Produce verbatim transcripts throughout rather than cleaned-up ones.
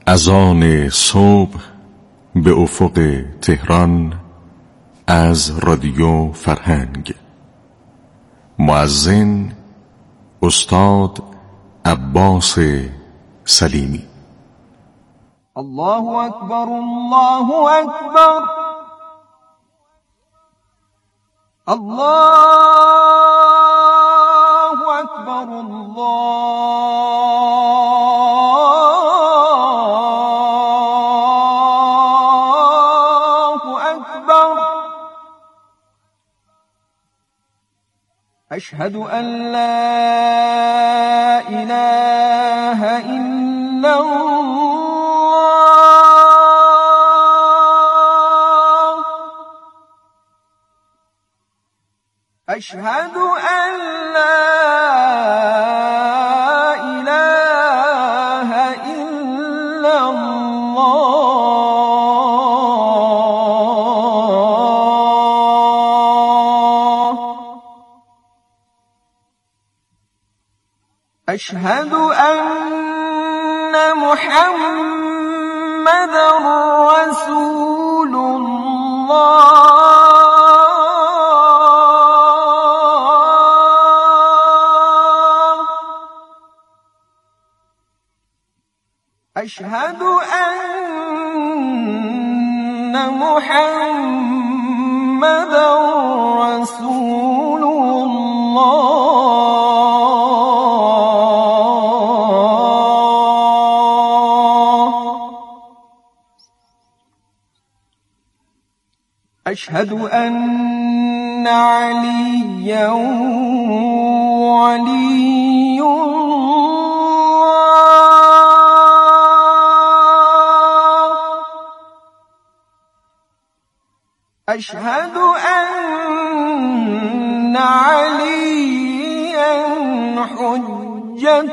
اذان صبح به افق تهران از رادیو فرهنگ. مؤذن استاد عباس سلیمی. الله اکبر، الله اکبر، الله اکبر، الله اکبر. اشهد ان لا اله الا الله، اشهد ان لا اله الا الله، اشهد ان محمدا رسول الله، اشهد ان محمدا رسول الله، اشهد ان عليا ولي الله، اشهد ان عليا حجة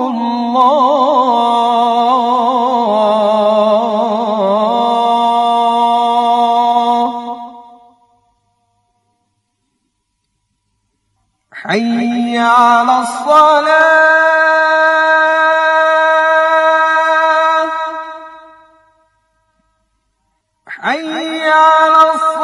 الله. حي على الصلاة، حي على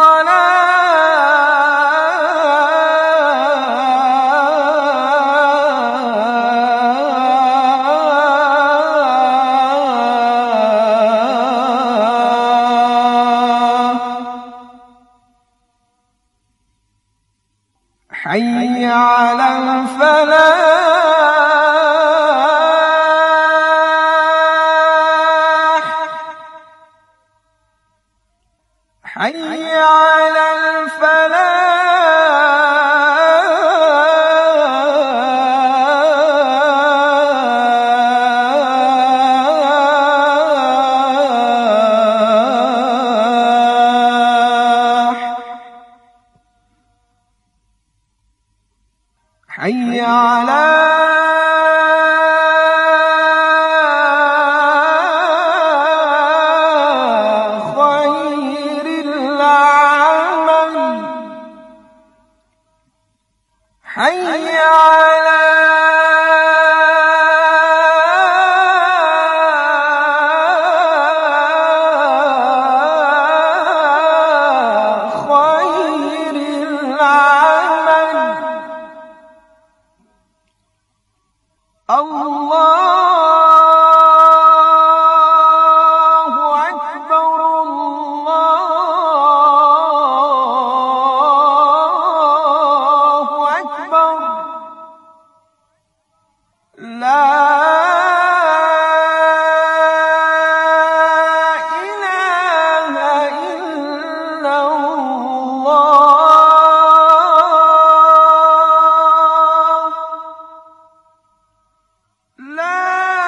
حي على الفلاح، حي على الفلاح، حي على خير العمل، حي على خير العمل. الله أكبر، الله أكبر، لا إله إلا الله، لا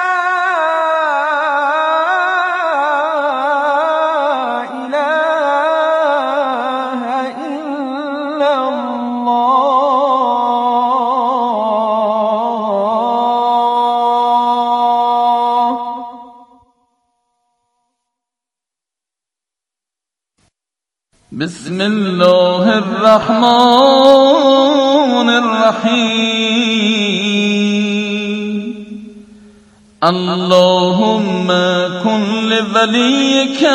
إله إلا الله. بسم الله الرحمن الرحیم. اللهم كن لوليك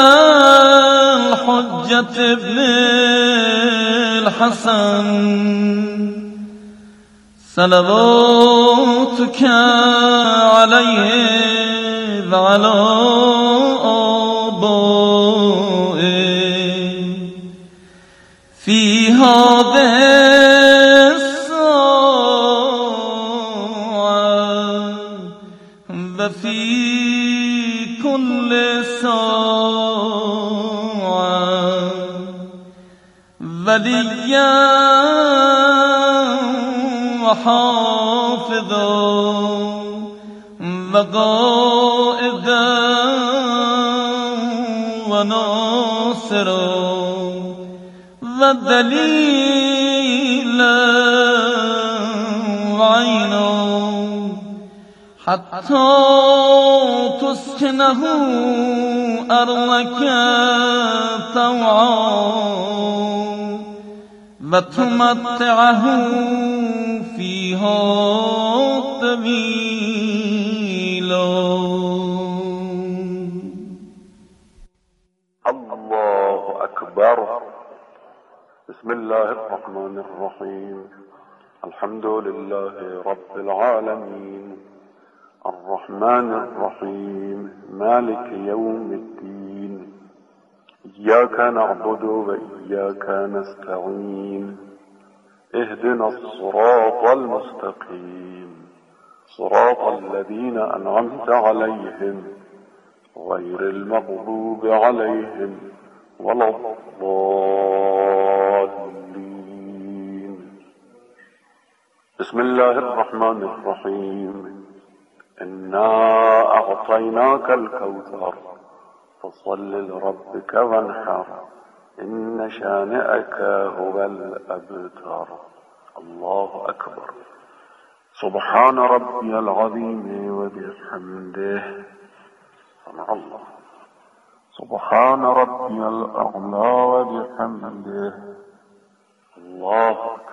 الحجة ابن الحسن صلواتك عليه وعلى آبائه في هذه الساعة وفي كل ساعة وليا وحافظا وقائدا وناصرا ودليلا وعينا حتى تسكنه أرضك طوعا وتمتعه فيها طويلا. الله أكبر. بسم الله الرحمن الرحيم. الحمد لله رب العالمين الرحمن الرحيم مالك يوم الدين إياك نعبد وإياك نستعين اهدنا الصراط المستقيم صراط الذين أنعمت عليهم غير المغضوب عليهم ولا الضالين. بسم الله الرحمن الرحيم. إنا أعطيناك الكوثر فصل لربك وانحر إن شانئك هو الأبتر. الله أكبر. سبحان ربي العظيم وبحمده. سمع الله. سبحان ربي الأعلى وبحمده. الله أكبر.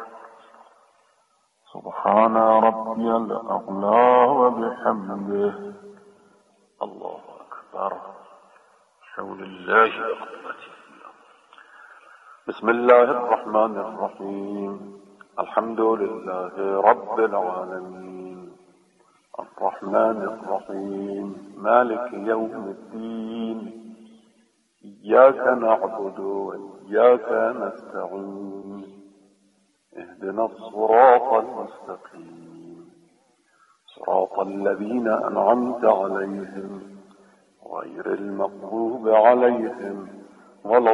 سبحان ربي الأعلى وبحمده. الله أكبر. حول الله وقوته. بسم الله الرحمن الرحيم. الحمد لله رب العالمين الرحمن الرحيم مالك يوم الدين إياك نعبد وإياك نستعين اهدنا الصراط المستقيم صراط الذين أنعمت عليهم غير المغضوب عليهم ولا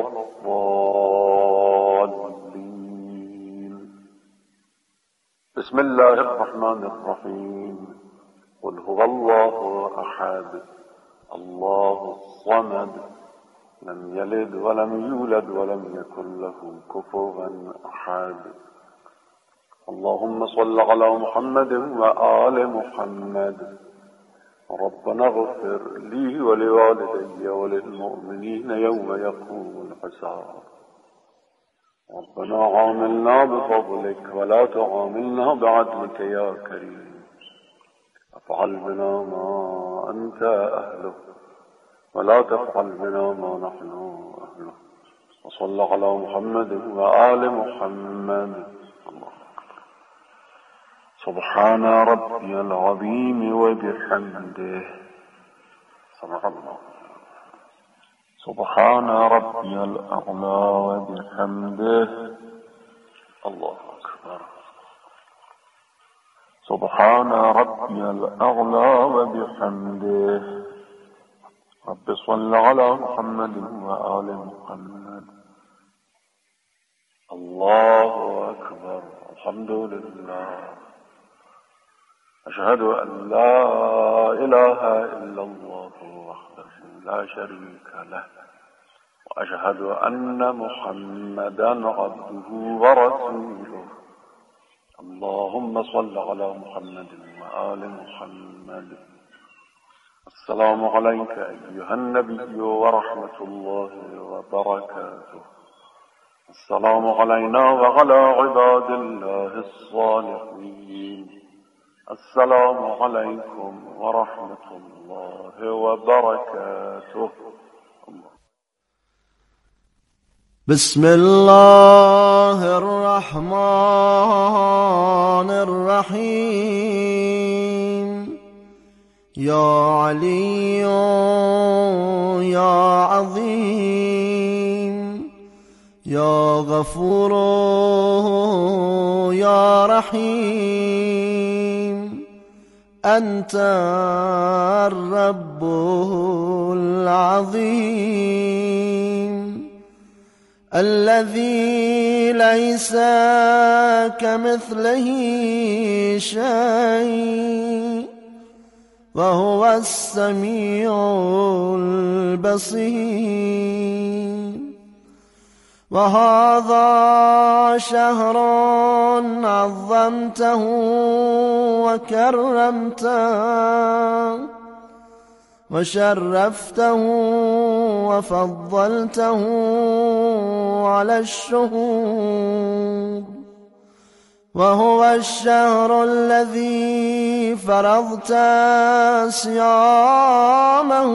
الضالين. بسم الله الرحمن الرحيم. قل هو الله أحد الله الصمد لم يلد ولم يولد ولم يكن له كفوا أحد. اللهم صل على محمد وآل محمد. ربنا اغفر لي ولوالدي وللمؤمنين يوم يقوم الحساب. ربنا عاملنا بفضلك ولا تعاملنا بعدلك يا كريم. افعل بنا ما أنت أهله ولا تفعل بنا ما نحن أهله. وصلى على محمد وآل محمد. الله أكبر. سبحان ربي العظيم وبحمده. سمع الله. سبحان ربي الأعلى وبحمده. الله أكبر. سبحان ربي الأعلى وبحمده. رب صل على محمد وآل محمد. الله أكبر. الحمد لله. أشهد أن لا إله إلا الله وحده لا شريك له وأشهد أن محمدا عبده ورسوله. اللهم صل على محمد وآل محمد. السلام عليك أيها النبي ورحمة الله وبركاته. السلام علينا وعلى عباد الله الصالحين السلام علیکم و رحمت الله و برکاته. بسم الله الرحمن الرحیم. یا علی یا عظیم یا غفور یا رحیم انت الرب العظیم الذي ليس كمثله شيء وهو السميع البصير. وهذا شهر عظمته وكرمته وشرفته وفضلته على الشهور، وهو الشهر الذي فرضت صيامه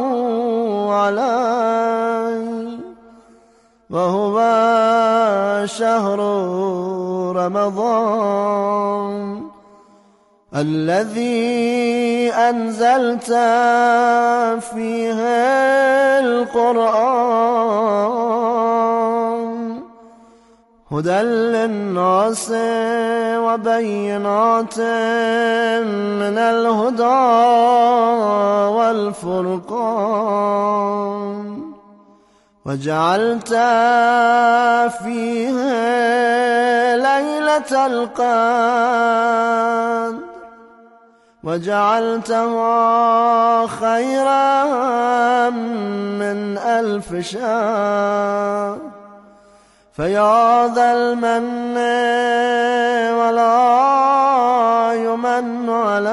علي، وهو شهر رمضان الذي أنزلت فيه القرآن هدى للناس وبينات من الهدى والفرقان، وجعلت فيه ليلة القدر وجعلتها خيرا من ألف شهر. فيا ذا المن ولا يمن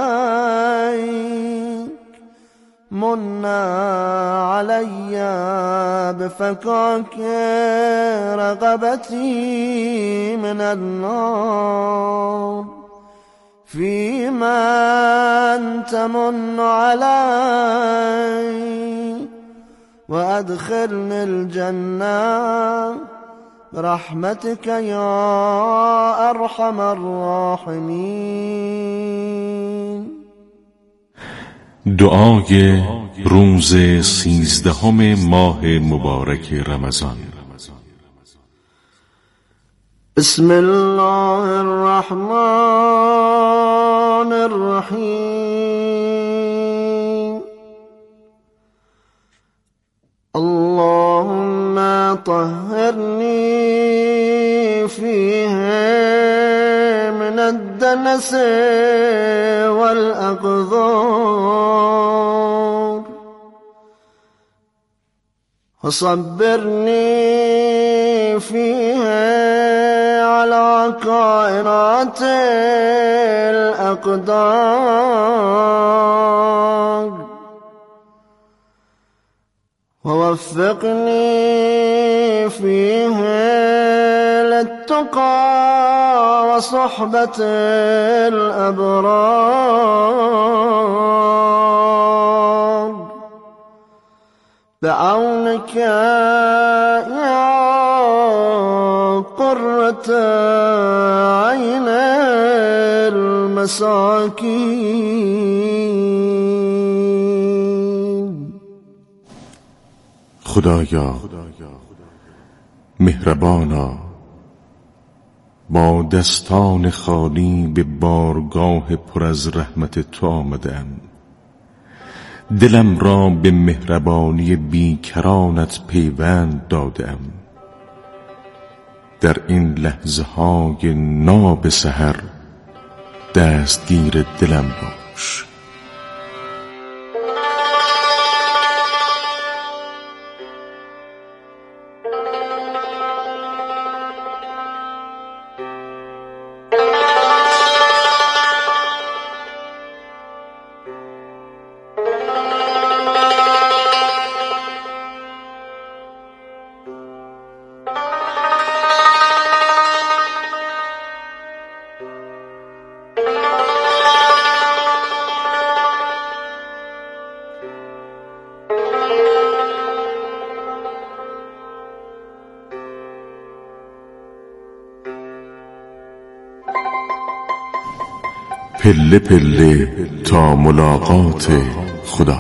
عليك، من علي بفكاك رقبتي من النار، فيما تمن علي وأدخلني الجنة برحمتك يا أرحم الراحمين. دعای روز سیزدهم ماه مبارک رمضان. بسم الله الرحمن الرحيم. اللهم طهرني فيه من الدنس والأقذار، وصبرني فيه على كائنات الأقدار، ووفقني فيه للتقى وصحبة الأبرار، بعونك يا قرة عين المساكين. خدایا مهربانا، با دستان خالی به بارگاه پر از رحمت تو آمدم. دلم را به مهربانی بیکرانت پیوند دادم. در این لحظه های ناب سحر دستگیر دلم باش. پله پله تا ملاقات خدا.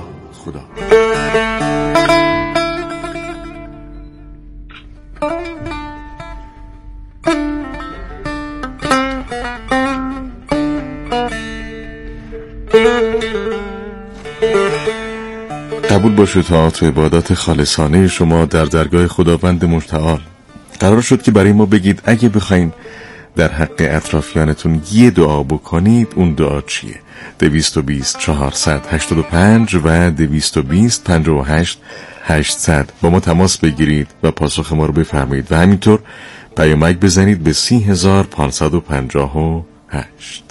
قبول باشه طاعات و عبادات خالصانه شما در درگاه خداوند متعال. قرار شد که برای ما بگید اگه بخواین در حق اطرافیانتون یه دعا بکنید اون دعا چیه؟ دویست و بیست چهارصد هشتاد و پنج و دویست و بیست پنجاه و هشت هشتصد با ما تماس بگیرید و پاسخ ما رو بفرمایید و همینطور پیامک بزنید به سی هزار پانصد و پنجاه و هشت.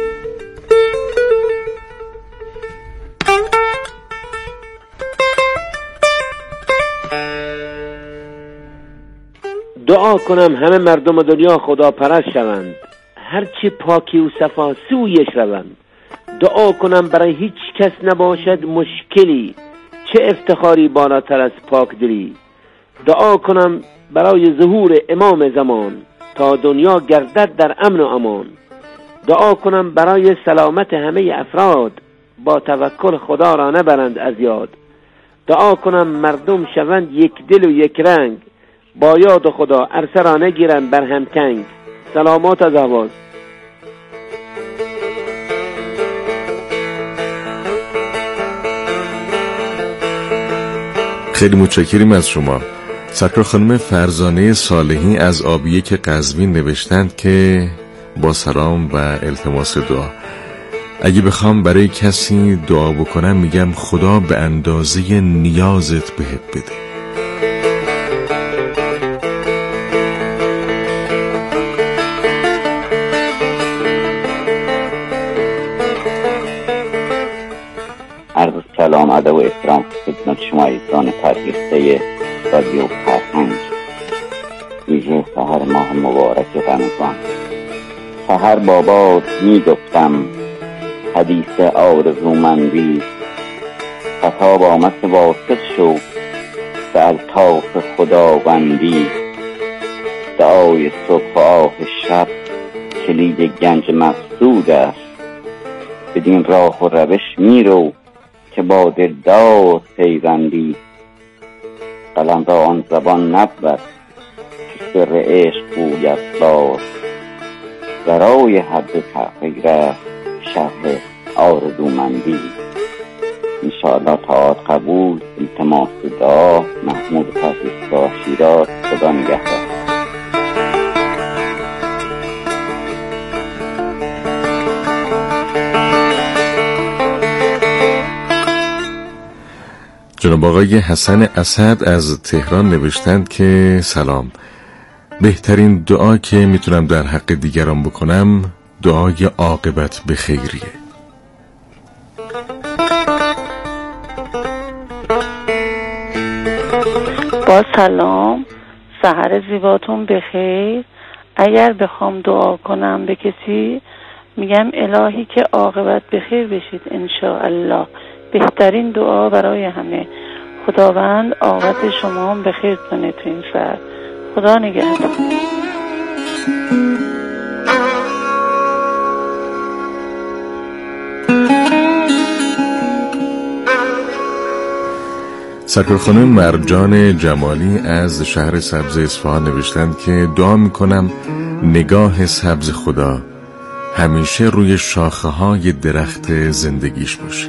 دعا کنم همه مردم دنیا خدا پرست شوند، هرچی پاکی و صفا سویش روند. دعا کنم برای هیچ کس نباشد مشکلی، چه افتخاری بالاتر از پاک دلی. دعا کنم برای ظهور امام زمان، تا دنیا گردد در امن و امان. دعا کنم برای سلامت همه افراد، با توکل خدا را نبرند از یاد. دعا کنم مردم شوند یک دل و یک رنگ، با یاد خدا عرصه را نگیرند بر هم تنگ. سلامات از آواز. خیلی متشکریم از شما. سرکار خانم فرزانه صالحی از آبیه که قزوین نوشتند که با سلام و التماس دعا، اگه بخوام برای کسی دعا بکنم میگم خدا به اندازه نیازت بهت بده. عرض سلام ادب و احترام خدمت شما عزیزان فرهیخته رادیو فرهنگ. ویژه سحر ماه مبارک رمضان. سحر بابات می گفتم حدیث آرزومندی، خطاب آمد که واثق شو به الطاف خداوندی. دعای صبح و آه شب کلید گنج مقصود است، بدین راه و روش می رو که با دلدار پیوندی. قلم را آن زبان نبود که سر عشق گوید باز، برای حد تحقیق است شرح آرزومندی. انشاءالله طاعات قبول. التماس دعا. محمود فرزیستا شیراز. خدا نگهدار. جناب آقای حسن اسد از تهران نوشتند که سلام، بهترین دعا که میتونم در حق دیگران بکنم دعای عاقبت به خیریه. با سلام، سحر زیباتون بخیر. اگر بخوام دعا کنم به کسی میگم الهی که عاقبت بخیر بشید انشاءالله. بهترین دعا برای همه. خداوند عاقبت شما هم بخیر کنه تو این سر. خدا نگهدار. سرکار خانم مرجان جمالی از شهر سبز اصفهان نوشتند که دعا میکنم نگاه سبز خدا همیشه روی شاخه های درخت زندگیش باشه.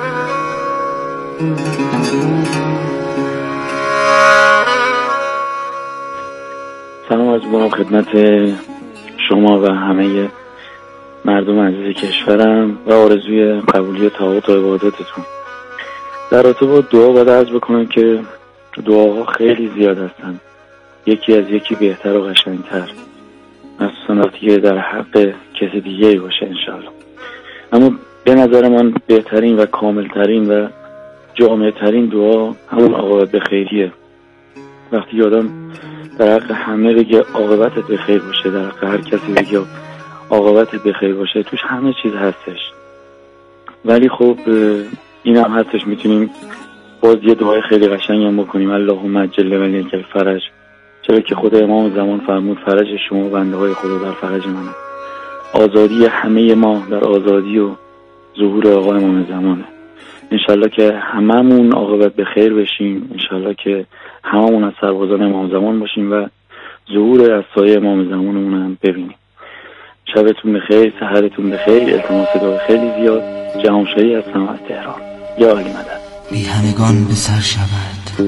سلام عرض می‌کنم خدمت شما و همه مردم عزیز کشورم و آرزوی قبولی طاعات و عبادتتون. در رابطه با دعا باید عرض بکنم که دعاها خیلی زیاد هستن، یکی از یکی بهتر و قشنگتر، مخصوصا وقتی که در حق کسی دیگه باشه انشاءالله. اما به نظر من بهترین و کاملترین و جامعترین دعا همون عاقبت به خیریه. وقتی آدم در حق همه بگه عاقبتت به خیر باشه، در حق هر کسی بگه عاقبتت به خیر باشه، توش همه چیز هستش. ولی خب این هم هستش میتونیم باز یه دعای خیلی قشنگ هم بکنیم، اللهم عجل ولیک الفرج، چرا که خود امام زمان فرمود فرج شما بنده های خدا در فرج منه. آزادی همه ما در آزادی و ظهور آقا امام زمانه. انشالله که هممون عاقبت به خیر بشیم، انشالله که هممون از سربازان امام زمان باشیم و ظهور از سایه امام زمانمون هم ببینیم. شبتون بخیر، سحرتون بخیر. التماس دعا خیلی زیاد. جهانشاهی هستم از تهران. یا علی مدد. بی همگان به سر شود،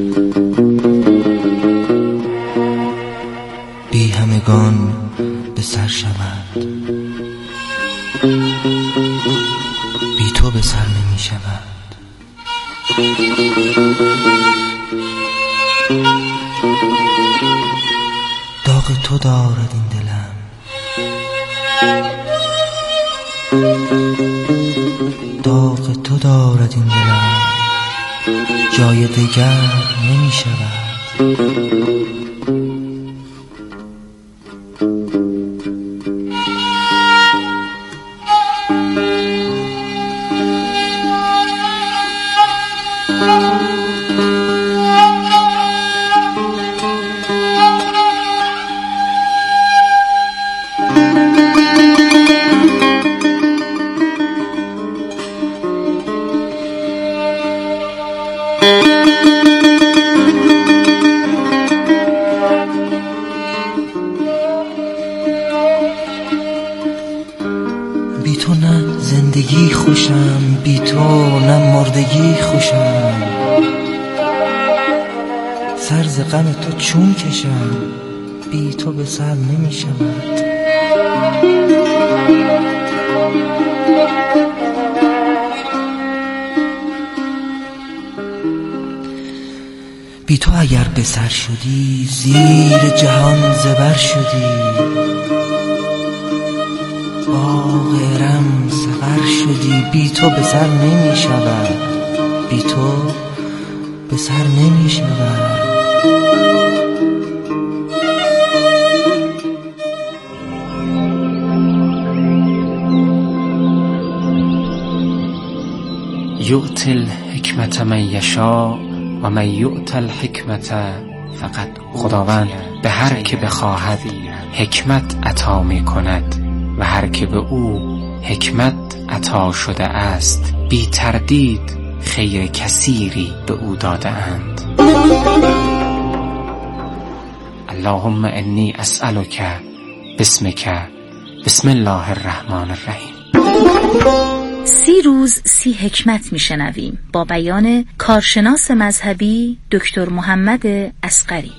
بی همگان به سر شود، بی تو به سر نمی شود. داغ تو دارد این دلم، داغ تو دارد این دلم، جای دیگر نمی شود. بی تو نه زندگی خوشم، بی تو نه مردگی خوشم. سر ز غم تو چون کشم، بی تو به سر نمی شود. بی تو اگر به سر شدی، زیر جهان زبر شدی. باغ ارم سفر شدی، بی تو به سر نمی شود، بی تو به سر نمی شود. یؤت الحکمت من یشاء و من یؤت الحکمت فقط. خداوند به هر که بخواهد حکمت عطا می کند و هر که به او حکمت عطا شده است بی تردید خیر کثیری به او داده اند. اللهم انی اسألک باسمک بسم الله الرحمن الرحیم. سی روز سی حکمت میشنویم با بیان کارشناس مذهبی دکتر محمد اصغری.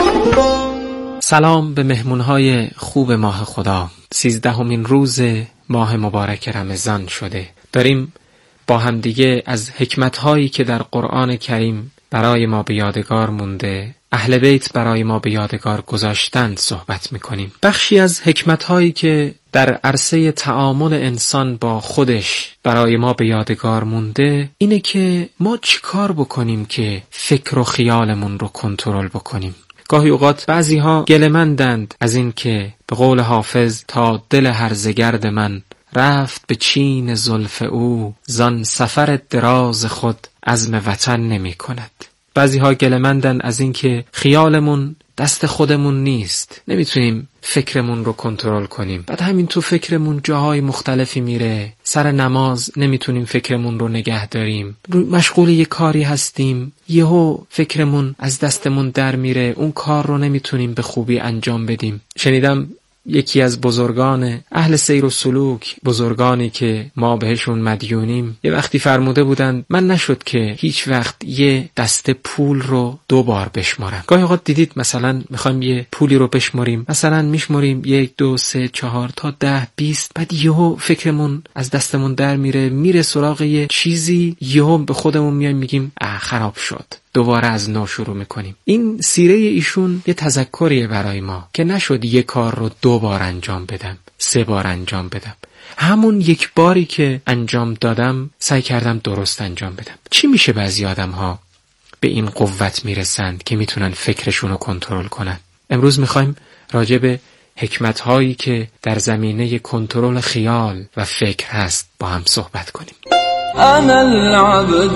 سلام به مهمونهای خوب ماه خدا. سیزدهمین روز ماه مبارک رمضان شده. داریم با همدیگه از حکمت‌هایی که در قرآن کریم برای ما به یادگار مونده، اهل بیت برای ما به یادگار گذاشتند صحبت می‌کنیم. بخشی از حکمت‌هایی که در عرصه تعامل انسان با خودش برای ما به یادگار مونده اینه که ما چیکار بکنیم که فکر و خیالمون رو کنترل بکنیم. گاهی اوقات بعضی ها گله‌مندند از این که به قول حافظ تا دل هرزه گرد من رفت به چین زلف او، زان سفر دراز خود عزم وطن نمی کند. بعضی ها گله‌مندند از این که خیالمون دست خودمون نیست، نمیتونیم فکرمون رو کنترل کنیم. بعد همین تو فکرمون جاهای مختلفی میره. سر نماز نمیتونیم فکرمون رو نگه داریم، مشغول یه کاری هستیم، یهو فکرمون از دستمون در میره، اون کار رو نمیتونیم به خوبی انجام بدیم. شنیدم یکی از بزرگان اهل سیر و سلوک، بزرگانی که ما بهشون مدیونیم، یه وقتی فرموده بودن من نشد که هیچ وقت یه دسته پول رو دو بار بشمارم. گاهی اوقات دیدید مثلا میخوایم یه پولی رو بشماریم، مثلا میشماریم یک دو سه چهار تا ده بیست، بعد یهو فکرمون از دستمون در میره، میره سراغ یه چیزی، یهو به خودمون میایم میگیم اه خراب شد، دوباره از نو شروع میکنیم. این سیره ایشون یه تذکریه برای ما که نشد یک کار رو دو بار انجام بدم، سه بار انجام بدم. همون یک باری که انجام دادم سعی کردم درست انجام بدم. چی میشه بعضی آدم ها به این قوت میرسند که میتونن فکرشون رو کنترل کنن؟ امروز میخوایم راجع به حکمت هایی که در زمینه کنترل خیال و فکر هست با هم صحبت کنیم. أنا العبد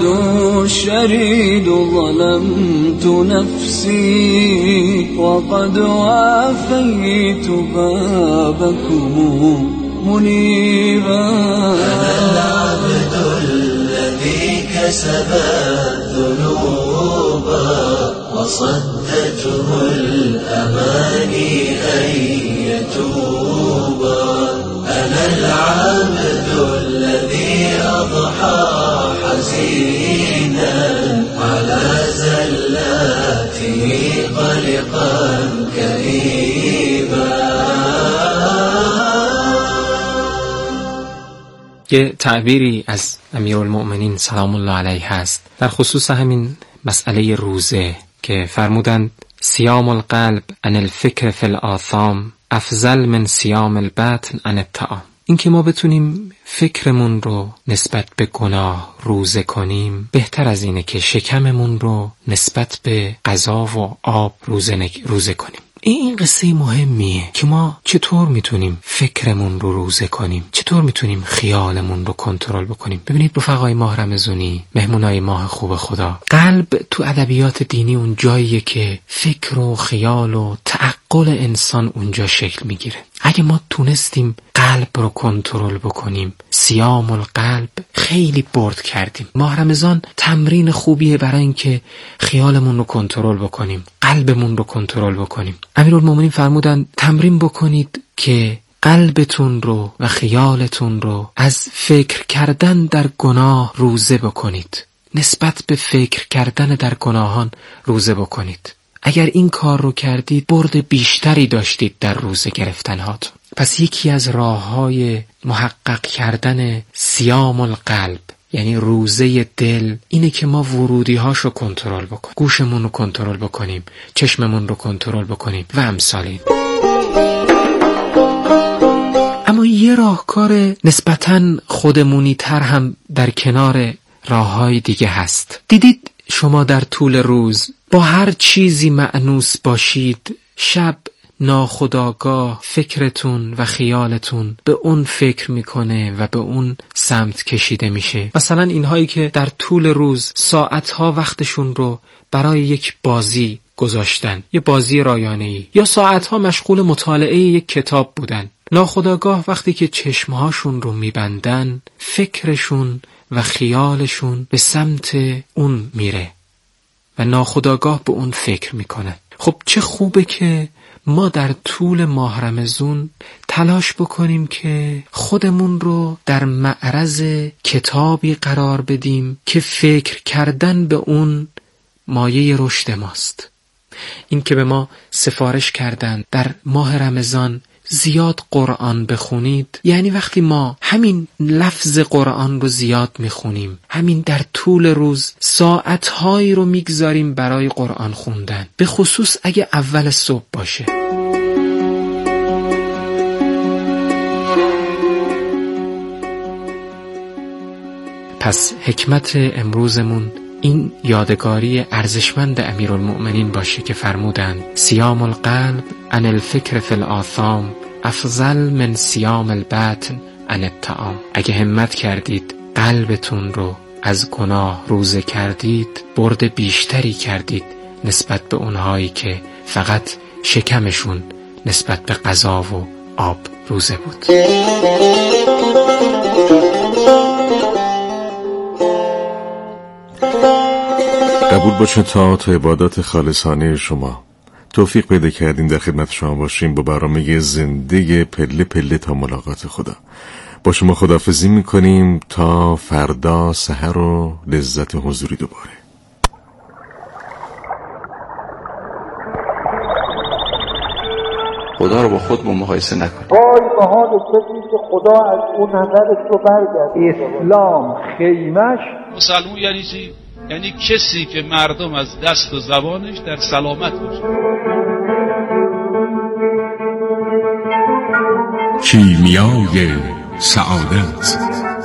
الشريد ظلمت نفسي وقد وافيت بابكم منيبا. أنا العبد الذي كسب الذنوب وصدته الأماني أن يتوب. أنا العبد الذي أضحى حزينا على زلاته قلقا كئيبا. یه تعبیری از امیرالمؤمنین سلام الله علیه هست در خصوص همین مسئله روزه که فرمودند صیام القلب عن الفکر فی الآثام افضل من صیام البطن عن الطعام. این که ما بتونیم فکرمون رو نسبت به گناه روزه کنیم بهتر از اینه که شکممون رو نسبت به غذا و آب روزه, روزه کنیم. این قصه مهمیه که ما چطور میتونیم فکرمون رو روزه کنیم، چطور میتونیم خیالمون رو کنترل بکنیم. ببینید رفقای ماه رمضانی، مهمونای ماه خوب خدا، قلب تو ادبیات دینی اون جاییه که فکر و خیال و تعقل انسان اونجا شکل میگیره. اگه ما تونستیم قلب رو کنترل بکنیم، صیام القلب، خیلی برد کردیم. ماه رمضان تمرین خوبیه برای اینکه خیالمون رو کنترل بکنیم، قلبمون رو کنترل بکنیم. امیرالمومنین فرمودن تمرین بکنید که قلبتون رو و خیالتون رو از فکر کردن در گناه روزه بکنید، نسبت به فکر کردن در گناهان روزه بکنید. اگر این کار رو کردید برد بیشتری داشتید در روزه گرفتن هاتون. پس یکی از راه‌های محقق کردن صیام القلب یعنی روزه دل اینه که ما ورودی هاشو کنترل بکنیم، گوشمون رو کنترل بکنیم، چشممون رو کنترل بکنیم و امثال این. اما یه راهکار نسبتاً خودمونی تر هم در کنار راه‌های دیگه هست. دیدید شما در طول روز با هر چیزی مأنوس باشید، شب ناخودآگاه فکرتون و خیالتون به اون فکر میکنه و به اون سمت کشیده میشه. مثلا اینهایی که در طول روز ساعتها وقتشون رو برای یک بازی گذاشتن، یه بازی رایانه‌ای، یا ساعتها مشغول مطالعه یک کتاب بودن، ناخودآگاه وقتی که چشمهاشون رو میبندن فکرشون و خیالشون به سمت اون میره و ناخودآگاه به اون فکر میکنن. خب چه خوبه که ما در طول ماه رمضان تلاش بکنیم که خودمون رو در معرض کتابی قرار بدیم که فکر کردن به اون مایه رشد ماست. این که به ما سفارش کردن در ماه رمضان زیاد قرآن بخونید، یعنی وقتی ما همین لفظ قرآن رو زیاد میخونیم، همین در طول روز ساعتهایی رو میگذاریم برای قرآن خوندن، به خصوص اگه اول صبح باشه. پس حکمت امروزمون این یادگاری ارزشمند امیرالمؤمنین باشه که فرمودند صیام القلب عن الفکر فی الآثام افضل من صیام البطن عن الطعام. اگه همت کردید قلبتون رو از گناه روزه کردید، برد بیشتری کردید نسبت به اونهایی که فقط شکمشون نسبت به غذا و آب روزه بود. قبول باشه تا تا عبادات خالصانه شما توفیق پیدا کردیم در خدمت شما باشیم با برنامه زنده پله پله تا ملاقات خدا. با شما خداحافظی میکنیم تا فردا سحر و لذت حضوری دوباره. خدا رو با خود با مقایسه نکنید. وای به حال کسی که خدا از اون نظرش رو برگرد. اسلام خیمش مسلمون یعنی چی؟ یعنی کسی که مردم از دست و زبانش در سلامت باشه. کیمیای سعادت.